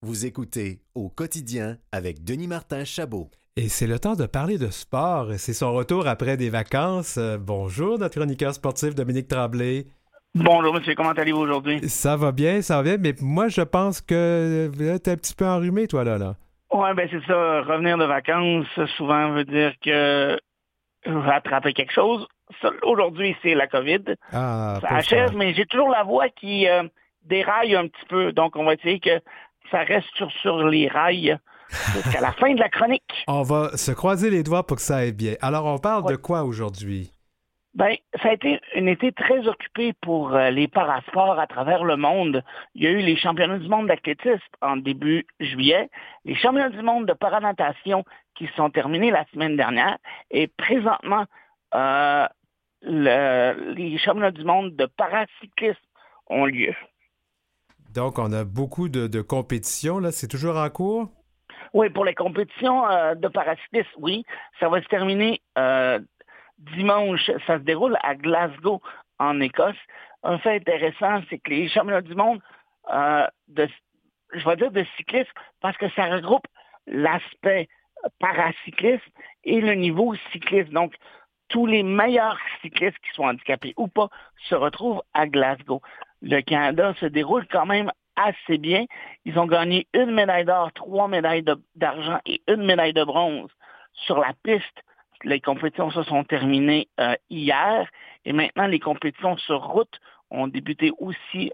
Vous écoutez Au quotidien avec Denis Martin Chabot. Et c'est le temps de parler de sport. C'est son retour après des vacances. Bonjour, notre chroniqueur sportif Dominique Tremblay. Bonjour monsieur, comment allez-vous aujourd'hui? Ça va bien, mais moi je pense que t'es un petit peu enrhumé, toi, là. Ouais, ben c'est ça, revenir de vacances, souvent veut dire que je vais attraper quelque chose. Aujourd'hui, c'est la COVID. Ah, Ça pauvre achève, toi. mais j'ai toujours la voix qui déraille un petit peu. Donc, on va essayer que ça reste sur les rails jusqu'à la fin de la chronique. On va se croiser les doigts pour que ça aille bien. Alors, on parle de Ouais. quoi aujourd'hui? Ben, ça a été un été très occupé pour les parasports à travers le monde. Il y a eu les championnats du monde d'athlétisme en début juillet, les championnats du monde de paranatation qui se sont terminés la semaine dernière, et présentement, euh, les championnats du monde de paracyclisme ont lieu. Donc, on a beaucoup de compétitions, là. C'est toujours en cours? Oui, pour les compétitions de paracyclisme, oui, ça va se terminer dimanche. Ça se déroule à Glasgow, en Écosse. Un fait intéressant, c'est que les championnats du monde je vais dire de cyclisme, parce que ça regroupe l'aspect paracyclisme et le niveau cyclisme. Donc, tous les meilleurs cyclistes qui sont handicapés ou pas se retrouvent à Glasgow. Le Canada se déroule quand même assez bien. Ils ont gagné une médaille d'or, trois médailles d'argent et une médaille de bronze sur la piste. Les compétitions se sont terminées hier et maintenant les compétitions sur route ont débuté aussi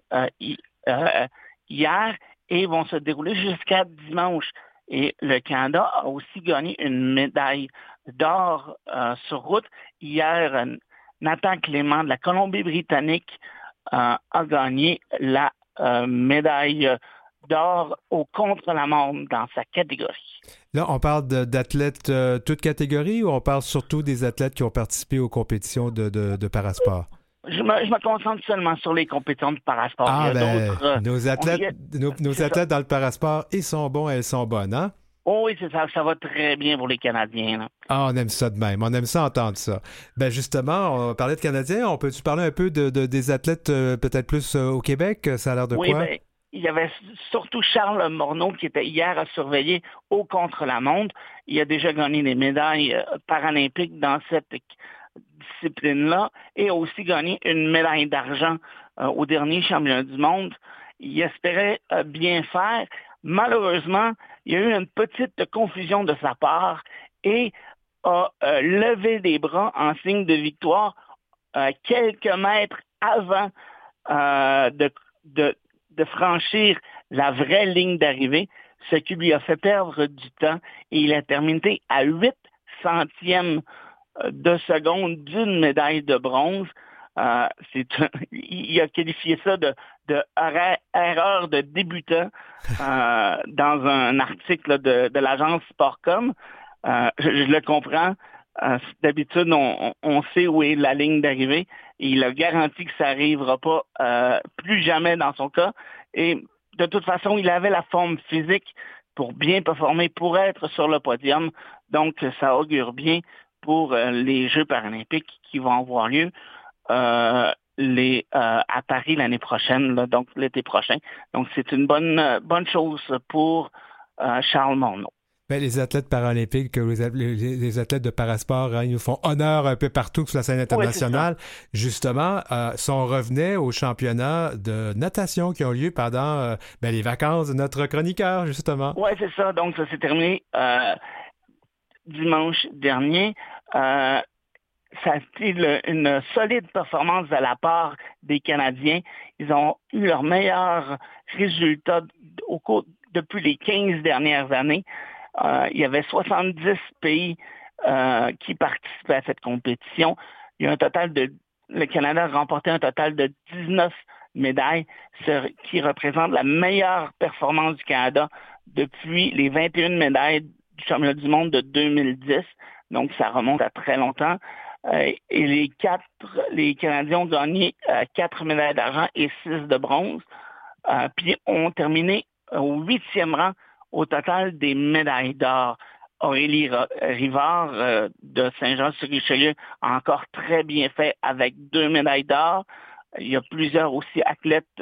hier et vont se dérouler jusqu'à dimanche. Et le Canada a aussi gagné une médaille d'or sur route. Hier, Nathan Clément de la Colombie-Britannique a gagné la médaille d'or au contre-la-montre dans sa catégorie. Là, on parle d'athlètes toutes catégories ou on parle surtout des athlètes qui ont participé aux compétitions de parasport? Je me concentre seulement sur les compétitions de parasport. Il y Ah, a ben, d'autres. nos athlètes, nos C'est ça. athlètes dans le parasport, ils sont bons, elles sont bonnes, hein? Oh oui, c'est ça. Ça va très bien pour les Canadiens, là. Ah, on aime ça de même. On aime ça entendre ça. Ben, justement, on parlait de Canadiens. On peut-tu parler un peu des athlètes peut-être plus au Québec? Ça a l'air de Oui, quoi? ben, il y avait surtout Charles Morneau qui était hier à surveiller au contre-la-montre. Il a déjà gagné des médailles paralympiques dans cette discipline-là et a aussi gagné une médaille d'argent au dernier championnat du monde. Il espérait bien faire. Malheureusement, il y a eu une petite confusion de sa part et a levé des bras en signe de victoire quelques mètres avant de, de, de franchir la vraie ligne d'arrivée, ce qui lui a fait perdre du temps et il a terminé à 8 centièmes de seconde d'une médaille de bronze. Il a qualifié ça de erreur de débutant dans un article de l'agence Sportcom. Je le comprends. D'habitude, on sait où est la ligne d'arrivée. Et il a garanti que ça n'arrivera pas plus jamais dans son cas. Et de toute façon, il avait la forme physique pour bien performer, pour être sur le podium. Donc, ça augure bien pour les Jeux paralympiques qui vont avoir lieu à Paris l'année prochaine, là, donc l'été prochain. Donc, c'est une bonne chose pour Charles Monod. Ben, les athlètes paralympiques, les athlètes de parasport, hein, ils nous font honneur un peu partout sur la scène Oui, c'est ça. internationale. Justement, si on revenait aux championnats de natation qui ont lieu pendant les vacances de notre chroniqueur, justement. Oui, c'est ça. Donc, ça s'est terminé dimanche dernier. Ça a été une solide performance de la part des Canadiens. Ils ont eu leurs meilleurs résultats depuis les 15 dernières années. Il y avait 70 pays qui participaient à cette compétition. Il y a le Canada a remporté un total de 19 médailles, ce qui représente la meilleure performance du Canada depuis les 21 médailles du championnat du monde de 2010. Donc, ça remonte à très longtemps. Et les Canadiens ont gagné 4 médailles d'argent et 6 de bronze. Puis ont terminé au 8e rang au total des médailles d'or. Aurélie Rivard de Saint-Jean-sur-Richelieu a encore très bien fait avec 2 médailles d'or. Il y a plusieurs aussi athlètes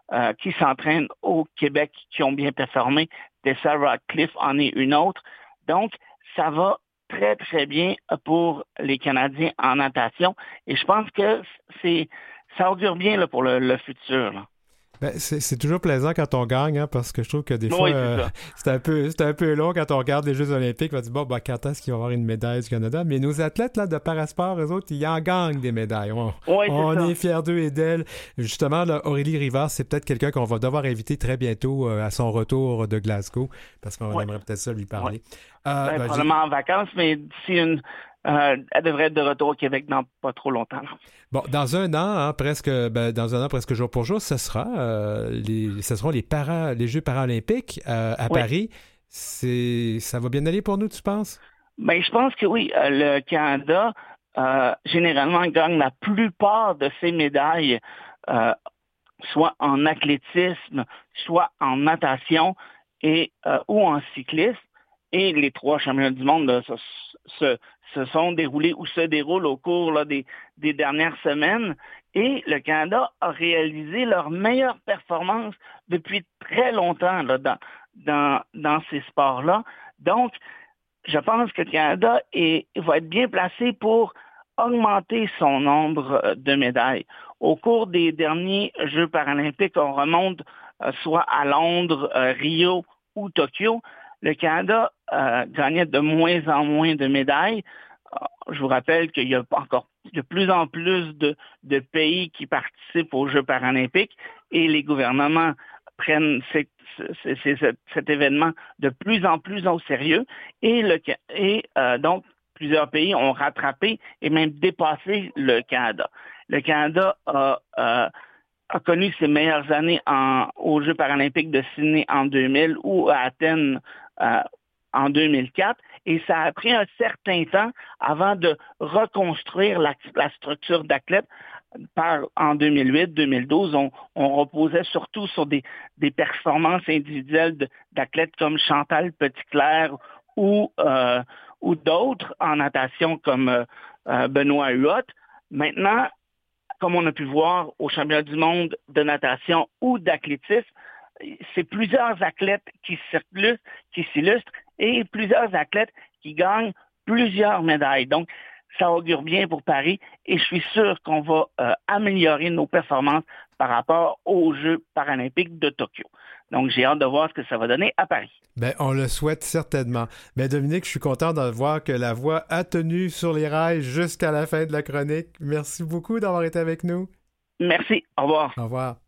qui s'entraînent au Québec qui ont bien performé. Tessa Radcliffe en est une autre. Donc, ça va très, très bien pour les Canadiens en natation. Et je pense que ça augure bien là, pour le futur. Là. Ben, c'est toujours plaisant quand on gagne, hein, parce que je trouve que des fois, Oui, c'est un peu long quand on regarde les Jeux olympiques. On va dire, bon, ben, quand est-ce qu'il va y avoir une médaille du Canada? Mais nos athlètes là, de parasport, eux autres, ils en gagnent des médailles. On est fiers d'eux et d'elles. Justement, là, Aurélie Rivard, c'est peut-être quelqu'un qu'on va devoir inviter très bientôt à son retour de Glasgow, parce qu'on aimerait peut-être ça lui parler. Probablement en vacances, mais d'ici elle devrait être de retour au Québec dans pas trop longtemps. Là. Bon, dans un an, presque jour pour jour, ce seront les Jeux paralympiques à Paris. Ça va bien aller pour nous, tu penses? Ben, je pense que oui. Le Canada, généralement, gagne la plupart de ses médailles, soit en athlétisme, soit en natation ou en cyclisme. Et les 3 championnats du monde se sont déroulés ou se déroulent au cours là, des dernières semaines. Et le Canada a réalisé leur meilleure performance depuis très longtemps là, dans ces sports-là. Donc, je pense que le Canada va être bien placé pour augmenter son nombre de médailles. Au cours des derniers Jeux paralympiques, on remonte soit à Londres, Rio ou Tokyo, le Canada gagnait de moins en moins de médailles. Je vous rappelle qu'il y a de plus en plus de pays qui participent aux Jeux paralympiques et les gouvernements prennent cet événement de plus en plus au sérieux. Donc, plusieurs pays ont rattrapé et même dépassé le Canada. Le Canada a connu ses meilleures années aux Jeux paralympiques de Sydney en 2000 ou à Athènes en 2004, et ça a pris un certain temps avant de reconstruire la structure d'athlètes. En 2008-2012, on reposait surtout sur des performances individuelles d'athlètes comme Chantal Petitclerc ou d'autres en natation comme Benoît Huot. Maintenant, comme on a pu voir au championnat du monde de natation ou d'athlétisme, c'est plusieurs athlètes qui s'illustrent et plusieurs athlètes qui gagnent plusieurs médailles. Donc, ça augure bien pour Paris et je suis sûr qu'on va améliorer nos performances par rapport aux Jeux paralympiques de Tokyo. Donc, j'ai hâte de voir ce que ça va donner à Paris. Bien, on le souhaite certainement. Mais Dominique, je suis content de voir que la voix a tenu sur les rails jusqu'à la fin de la chronique. Merci beaucoup d'avoir été avec nous. Merci. Au revoir. Au revoir.